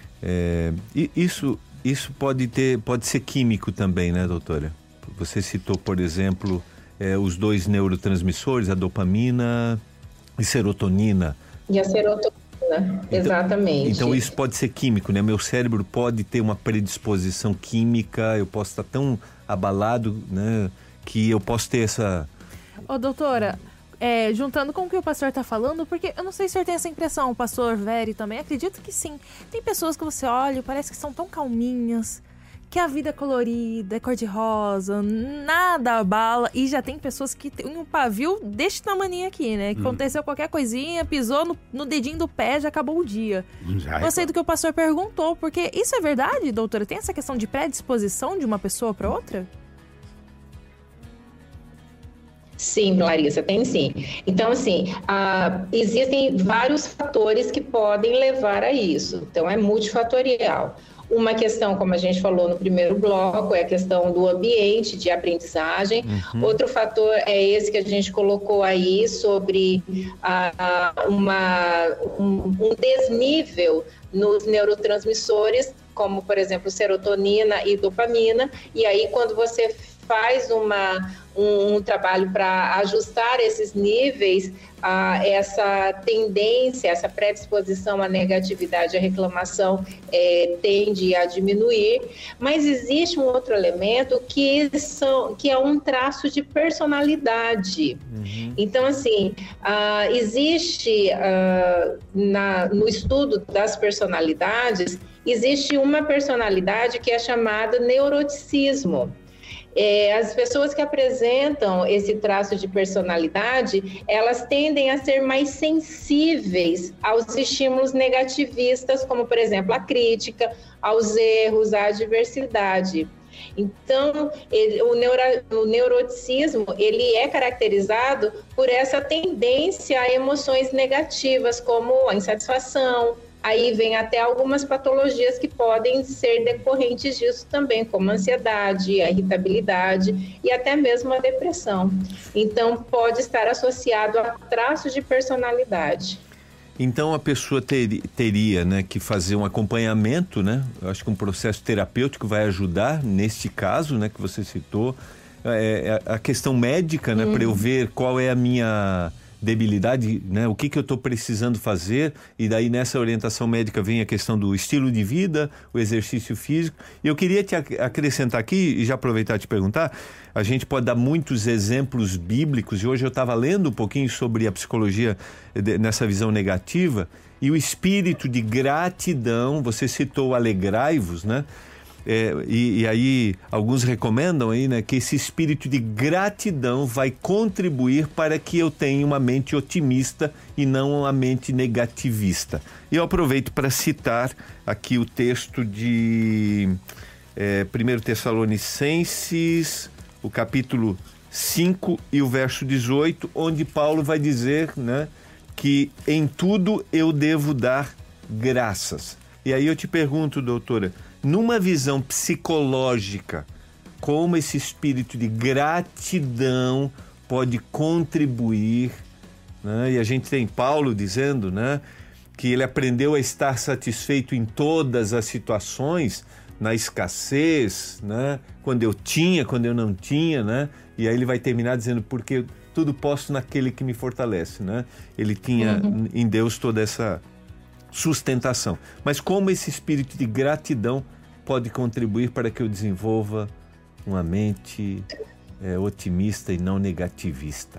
Speaker 4: Isso pode ser químico também, né, doutora? Você citou, por exemplo, os dois neurotransmissores, a dopamina e serotonina.
Speaker 5: E a serotonina, exatamente.
Speaker 4: Então isso pode ser químico, né? Meu cérebro pode ter uma predisposição química, eu posso estar tão abalado, né, que eu posso ter essa...
Speaker 3: Ô, doutora, juntando com o que o pastor está falando, porque eu não sei se o senhor tem essa impressão, o pastor Veri também, acredito que sim. Tem pessoas que você olha e parece que são tão calminhas, que a vida é colorida, é cor-de-rosa, nada abala, e já tem pessoas que tem um pavio deste tamanho aqui, né? Que aconteceu qualquer coisinha, pisou no dedinho do pé, já acabou o dia. Gostei do que o pastor perguntou, porque isso é verdade, doutora? Tem essa questão de predisposição de uma pessoa para outra?
Speaker 5: Sim, Larissa, tem sim. Então, assim, existem vários fatores que podem levar a isso. Então, é multifatorial. Uma questão, como a gente falou no primeiro bloco, é a questão do ambiente de aprendizagem. Outro fator é esse que a gente colocou aí sobre um desnível nos neurotransmissores, como, por exemplo, serotonina e dopamina. E aí, quando você faz um trabalho para ajustar esses níveis, essa tendência, essa predisposição à negatividade, à reclamação tende a diminuir. Mas existe um outro elemento que é um traço de personalidade. Então, assim, existe no estudo das personalidades, existe uma personalidade que é chamada neuroticismo. As pessoas que apresentam esse traço de personalidade, elas tendem a ser mais sensíveis aos estímulos negativistas, como, por exemplo, a crítica, aos erros, à adversidade. Então, o neuroticismo, ele é caracterizado por essa tendência a emoções negativas, como a insatisfação. Aí vem até algumas patologias que podem ser decorrentes disso também, como a ansiedade, a irritabilidade e até mesmo a depressão. Então, pode estar associado a traços de personalidade.
Speaker 4: Então, a pessoa teria, né, que fazer um acompanhamento, né? Eu acho que um processo terapêutico vai ajudar, neste caso, né, que você citou. A questão médica, né, para eu ver qual é a minha debilidade, né? O que eu estou precisando fazer, e daí nessa orientação médica vem a questão do estilo de vida, o exercício físico. E eu queria te acrescentar aqui, e já aproveitar e te perguntar, a gente pode dar muitos exemplos bíblicos, e hoje eu estava lendo um pouquinho sobre a psicologia nessa visão negativa, e o espírito de gratidão, você citou alegrai-vos, né? E aí alguns recomendam aí, né, que esse espírito de gratidão vai contribuir para que eu tenha uma mente otimista e não uma mente negativista. E eu aproveito para citar aqui o texto de 1 Tessalonicenses, o capítulo 5 e o verso 18, onde Paulo vai dizer, né, que em tudo eu devo dar graças. E aí eu te pergunto, doutora, numa visão psicológica, como esse espírito de gratidão pode contribuir, né? E a gente tem Paulo dizendo, né, que ele aprendeu a estar satisfeito em todas as situações, na escassez, né? Quando eu tinha, quando eu não tinha, né? E aí ele vai terminar dizendo, porque tudo posso naquele que me fortalece, né? Ele tinha em Deus toda essa sustentação. Mas como esse espírito de gratidão pode contribuir para que eu desenvolva uma mente otimista e não negativista?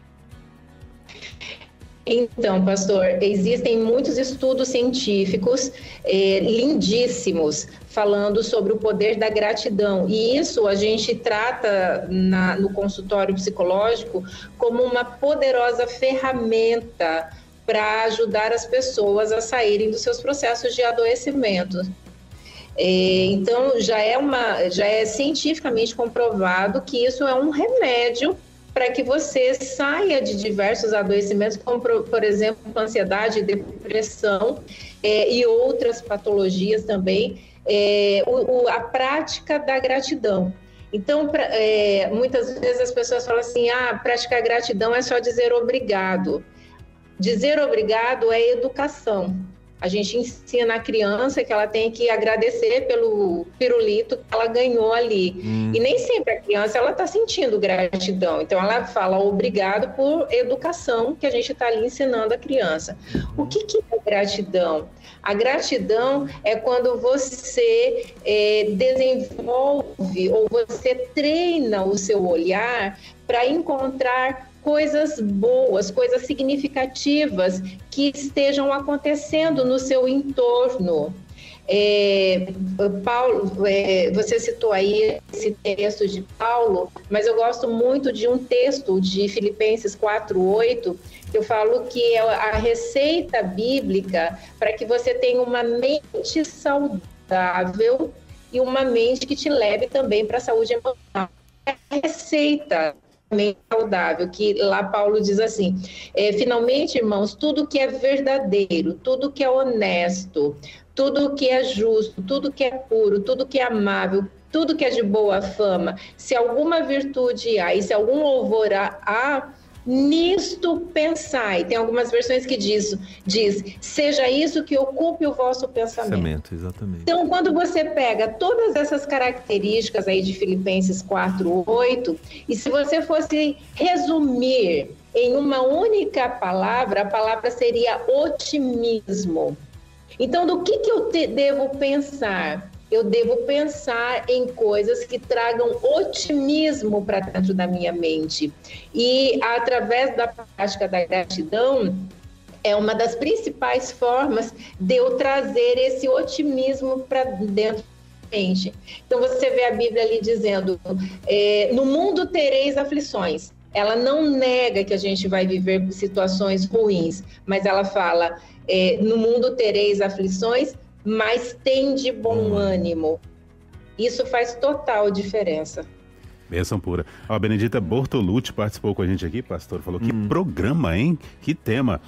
Speaker 5: Então, pastor, existem muitos estudos científicos lindíssimos falando sobre o poder da gratidão. E isso a gente trata no consultório psicológico como uma poderosa ferramenta para ajudar as pessoas a saírem dos seus processos de adoecimento. Então, já é cientificamente comprovado que isso é um remédio para que você saia de diversos adoecimentos, como, por exemplo, ansiedade, depressão e outras patologias também, a prática da gratidão. Então, muitas vezes as pessoas falam assim, praticar gratidão é só dizer obrigado. Dizer obrigado é educação. A gente ensina a criança que ela tem que agradecer pelo pirulito que ela ganhou ali. E nem sempre a criança está sentindo gratidão. Então, ela fala obrigado por educação que a gente está ali ensinando a criança. O que é gratidão? A gratidão é quando você desenvolve ou você treina o seu olhar para encontrar coisas boas, coisas significativas que estejam acontecendo no seu entorno. Paulo, você citou aí esse texto de Paulo, mas eu gosto muito de um texto de Filipenses 4:8, que eu falo que é a receita bíblica para que você tenha uma mente saudável e uma mente que te leve também para a saúde emocional. É a receita saudável, que lá Paulo diz assim, finalmente, irmãos, tudo que é verdadeiro, tudo que é honesto, tudo que é justo, tudo que é puro, tudo que é amável, tudo que é de boa fama, se alguma virtude há e se algum louvor há, nisto pensai. Tem algumas versões que diz, seja isso que ocupe o vosso pensamento.
Speaker 4: Exatamente.
Speaker 5: Então, quando você pega todas essas características aí de Filipenses 4:8, e se você fosse resumir em uma única palavra, a palavra seria otimismo. Então, do que eu devo pensar? Eu devo pensar em coisas que tragam otimismo para dentro da minha mente. E através da prática da gratidão, é uma das principais formas de eu trazer esse otimismo para dentro da mente. Então, você vê a Bíblia ali dizendo, no mundo tereis aflições. Ela não nega que a gente vai viver situações ruins, mas ela fala, no mundo tereis aflições, mas tem de bom ânimo. Isso faz total diferença.
Speaker 2: Bênção pura. A Benedita Bortolucci participou com a gente aqui, pastor. Falou que programa, hein? Que tema.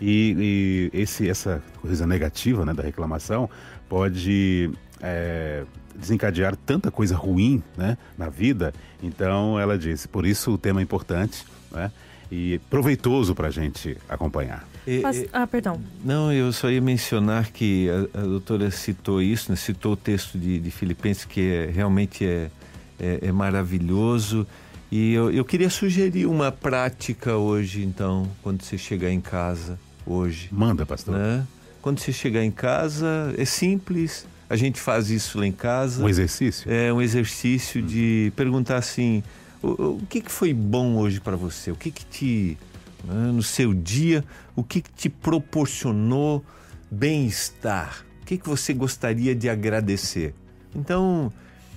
Speaker 2: E essa coisa negativa, né, da reclamação pode desencadear tanta coisa ruim, né, na vida. Então, ela disse, por isso o tema é importante, né, e proveitoso para a gente acompanhar.
Speaker 3: Perdão.
Speaker 4: Não, eu só ia mencionar que a doutora citou isso, né? Citou o texto de Filipenses, que realmente é maravilhoso. E eu queria sugerir uma prática hoje, então, quando você chegar em casa, hoje.
Speaker 2: Manda, pastor.
Speaker 4: Né? Quando você chegar em casa, é simples, a gente faz isso lá em casa.
Speaker 2: Um exercício?
Speaker 4: É um exercício de perguntar assim, o que foi bom hoje para você? O que te... no seu dia, o que te proporcionou bem-estar? O que você gostaria de agradecer? Então,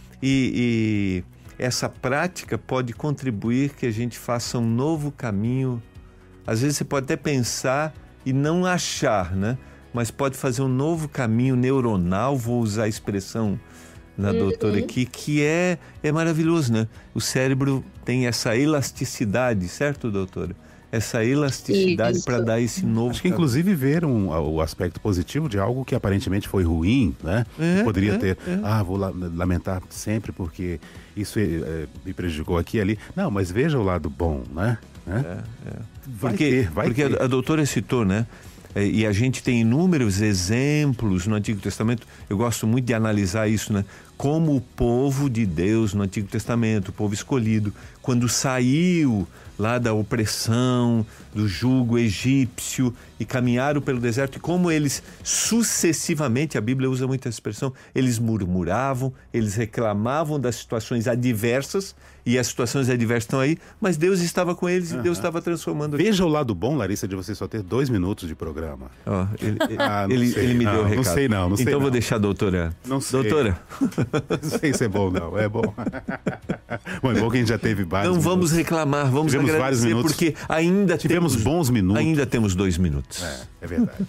Speaker 4: e essa prática pode contribuir que a gente faça um novo caminho. Às vezes você pode até pensar e não achar, né? Mas pode fazer um novo caminho neuronal, vou usar a expressão da doutora aqui, que é maravilhoso, né? O cérebro tem essa elasticidade, certo, doutora? Essa elasticidade para dar esse novo...
Speaker 2: Acho que inclusive ver o aspecto positivo de algo que aparentemente foi ruim, né? Poderia ter, vou lamentar sempre porque isso me prejudicou aqui e ali. Não, mas veja o lado bom, né? Porque a doutora citou, né?
Speaker 4: E a gente tem inúmeros exemplos no Antigo Testamento. Eu gosto muito de analisar isso, né? Como o povo de Deus no Antigo Testamento, o povo escolhido, quando saiu lá da opressão, do jugo egípcio e caminharam pelo deserto, e como eles sucessivamente, a Bíblia usa muita expressão, eles murmuravam, eles reclamavam das situações adversas, e as situações adversas estão aí, mas Deus estava com eles e Deus estava transformando.
Speaker 2: Veja o lado bom, Larissa, de você só ter 2 minutos de programa.
Speaker 4: Ele me deu o recado.
Speaker 2: Não sei não sei.
Speaker 4: Então vou deixar a doutora.
Speaker 2: Não sei.
Speaker 4: Doutora.
Speaker 2: Não sei se é bom não, é bom. Bom, é bom que a gente já teve vários
Speaker 4: Então vamos
Speaker 2: minutos.
Speaker 4: reclamar, vamos
Speaker 2: Tivemos
Speaker 4: agradecer,
Speaker 2: vários minutos.
Speaker 4: porque ainda
Speaker 2: Tivemos
Speaker 4: temos
Speaker 2: bons minutos.
Speaker 4: Ainda temos 2 minutos.
Speaker 2: É verdade.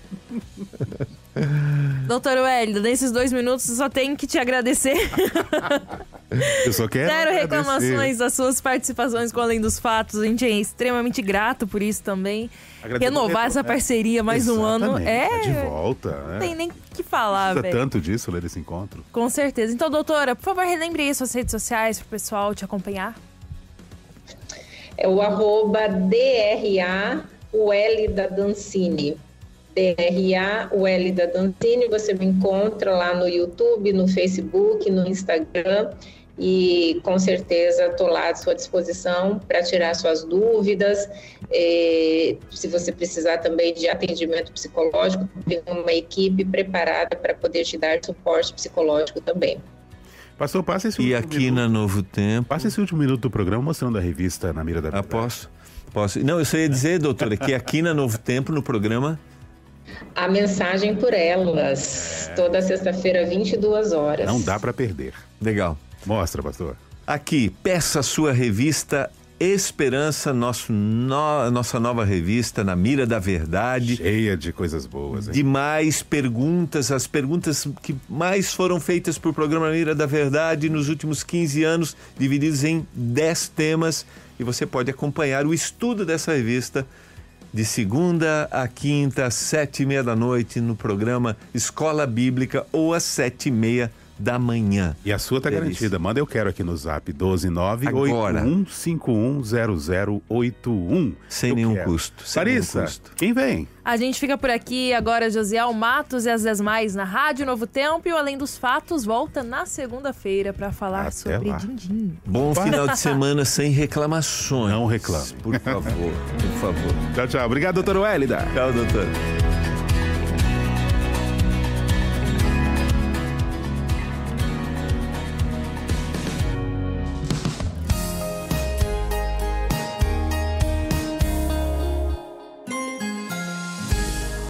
Speaker 3: Doutor Wélio, nesses 2 minutos eu só tenho que te agradecer.
Speaker 2: Eu só quero
Speaker 3: Zero
Speaker 2: agradecer.
Speaker 3: reclamações das suas participações com Além dos Fatos. A gente é extremamente grato por isso também. Renovar essa parceria mais um ano
Speaker 2: de volta.
Speaker 3: Não tem nem o que falar,
Speaker 2: Precisa
Speaker 3: velho.
Speaker 2: tanto disso, ler esse encontro.
Speaker 3: Com certeza. Então, doutora, por favor, relembre aí suas redes sociais pro pessoal te acompanhar.
Speaker 5: É o @DRA UL da Dancini. DRA UL da Dancini. Você me encontra lá no YouTube, no Facebook, no Instagram. E com certeza estou lá à sua disposição para tirar suas dúvidas. Se você precisar também de atendimento psicológico, tem uma equipe preparada para poder te dar suporte psicológico também.
Speaker 2: Pastor, passa esse último
Speaker 4: aqui
Speaker 2: minuto.
Speaker 4: na Novo Tempo.
Speaker 2: Passa esse último minuto do programa mostrando a revista Na Mira da Verdade.
Speaker 4: Posso? Não, eu só ia dizer, doutora, que aqui na Novo Tempo, no programa...
Speaker 5: A Mensagem por Elas, toda sexta-feira, 22 horas.
Speaker 2: Não dá para perder.
Speaker 4: Legal.
Speaker 2: Mostra, pastor.
Speaker 4: Aqui, peça a sua revista Esperança, nossa nova revista Na Mira da Verdade.
Speaker 2: Cheia de coisas boas, hein?
Speaker 4: De mais perguntas, as perguntas que mais foram feitas por programa Na Mira da Verdade nos últimos 15 anos, divididos em 10 temas. E você pode acompanhar o estudo dessa revista de segunda a quinta, às 7h30 da noite, no programa Escola Bíblica, ou às 7h30 da manhã.
Speaker 2: E a sua tá garantida. Manda eu quero aqui no zap 12981510081.
Speaker 4: Sem nenhum custo.
Speaker 2: Larissa, quem vem?
Speaker 3: A gente fica por aqui agora, Josiel Matos e as 10 mais na Rádio Novo Tempo, e o Além dos Fatos volta na segunda-feira para falar
Speaker 2: Até
Speaker 3: sobre
Speaker 2: lá.
Speaker 3: din-din.
Speaker 4: Bom final de semana sem reclamações.
Speaker 2: Não reclame.
Speaker 4: Por favor, por favor.
Speaker 2: Tchau, tchau. Obrigado, doutor Wélida.
Speaker 4: Tchau, doutor.